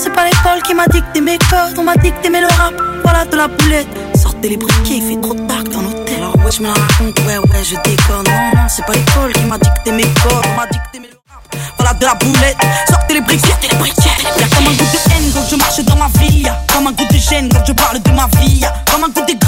c'est pas l'école qui m'a dicté mes codes, on m'a dicté mais le rap, voilà de la boulette. Sortez les briquets, il fait trop dark dans l'hôtel. Alors ouais, je me la raconte, ouais, je déconne. Non, c'est pas l'école qui m'a dicté mes codes, on m'a dicté mais le rap, voilà de la boulette. Sortez les briquets, y'a comme un goût de haine quand je marche dans ma ville, y'a comme un goût de gêne quand je parle de ma vie, y'a comme un goût de